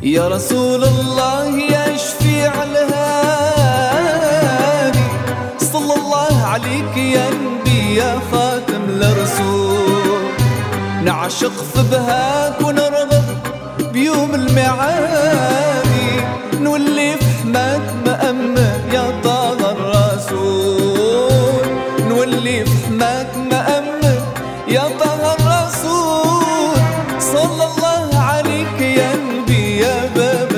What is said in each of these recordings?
يا رسول الله يا شفيع الهادي، صلى الله عليك يا نبي يا خاتم الرسول. نعشق في بهاك ونرغب بيوم المعادي، نولي في حماك مأمن يا طه الرسول. نولي في حماك مأمن يا طه الرسول، صلى الله عليك يا نبي يا باب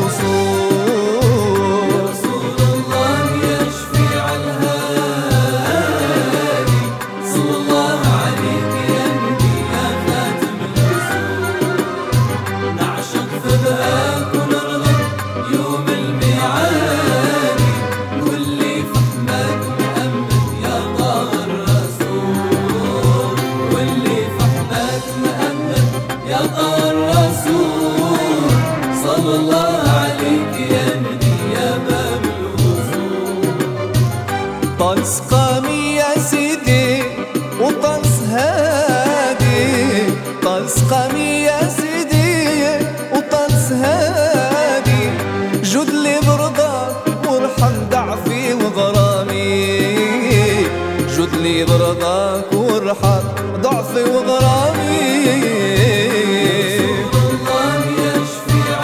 الوصول. يا رسول الله يا شفيع الهادي، صلى الله عليك يا نبي يا خاتم الرسول. نعشق في بهاك ونرغب يوم الميعاد، نولي في حماك مأمن يا طه الرسول. واللي في حماك مأمن يا طه الرسول، صلى الله عليك يا نبي يا باب الوصول. طلس قامي يا سيدي وطلس هادي، طلس قامي يا سيدي وطلس هادي. جد لي برضاك وارحم ضعفي وغرامي، جد لي برضاك وارحم ضعفي وغرامي. الله يا شفيع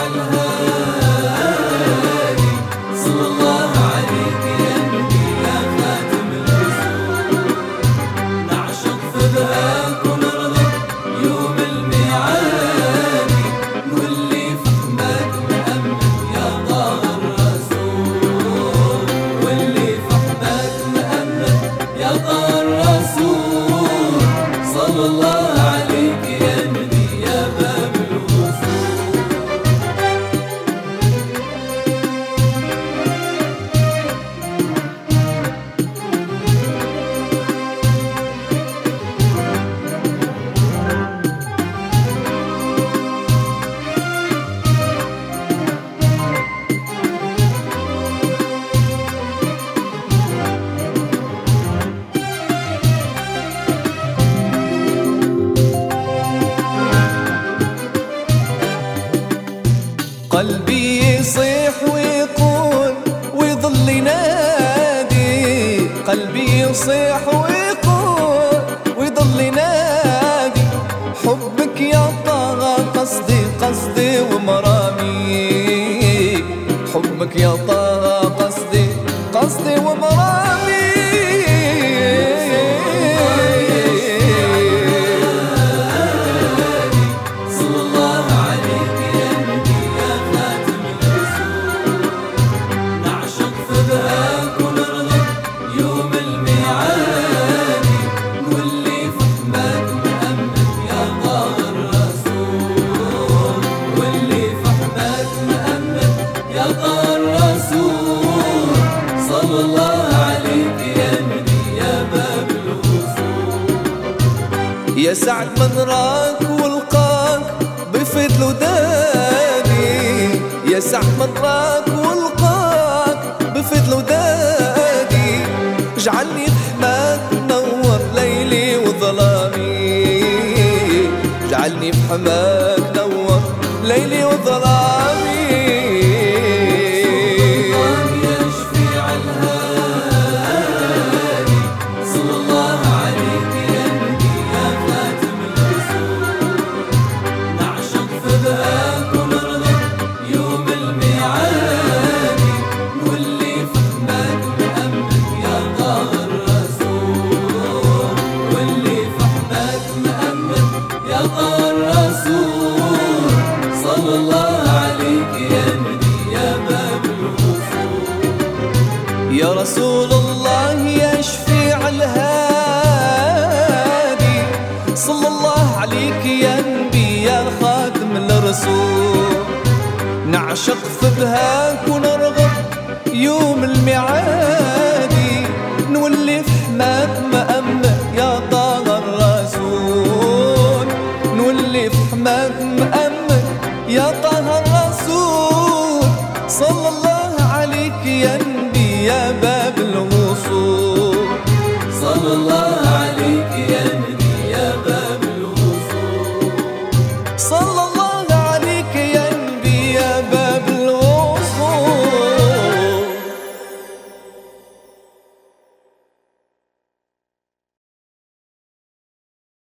الهادي، صلى الله عليك يا نبي يا خاتم الرسول. نعشق في بهاك ونرغب يوم الميعاد، نولي في حماك مأمن يا طه الرسول. واللي في حماك مأمن يا طه الرسول، صلى الله عليك يا نبي يا باب الوصول. قلبي يصيح ويقول ويظل ينادي، قلبي يصيح ويقول ويظل ينادي. حبك يا طه قصدي قصدي ومرامي، حبك يا طه قصدي قصدي ومرامي. صلى الله عليك يا نبي يا خاتم الرسول. نعشق في بهاك ونرغب يوم الميعاد، نولي في حماك مأمن يا طه الرسول. واللي في حماك مأمن يا طه الرسول، صلى الله عليك يا نبي يا باب الوصول. يا سعد من راك ولقاك بفيد الودادي، يا سعد من راك ولقاك بفيد الودادي. اجعلني في حماك نور ليلي وظلامي، اجعلني في حماك نور ليلي وظلامي. يا شفيع الهادي، صلى الله عليك يا نبي يا خاتم الرسول. نعشق في بهاك ونرغب يوم الميعاد، نولي في حماك مأمن يا طه الرسول. واللي في حماك مأمن يا طه الرسول، صلى الله عليك يا نبي يا باب الوصول. يا رسول الله يا شفيع الهادي، صلى الله عليك يا نبي يا خاتم الرسول. نعشق في بهاك ونرغب يوم المعادي، نولي في حماك مأمن يا طه الرسول. نولي في حماك مأمن يا طه الرسول، صلى الله عليك يا نبي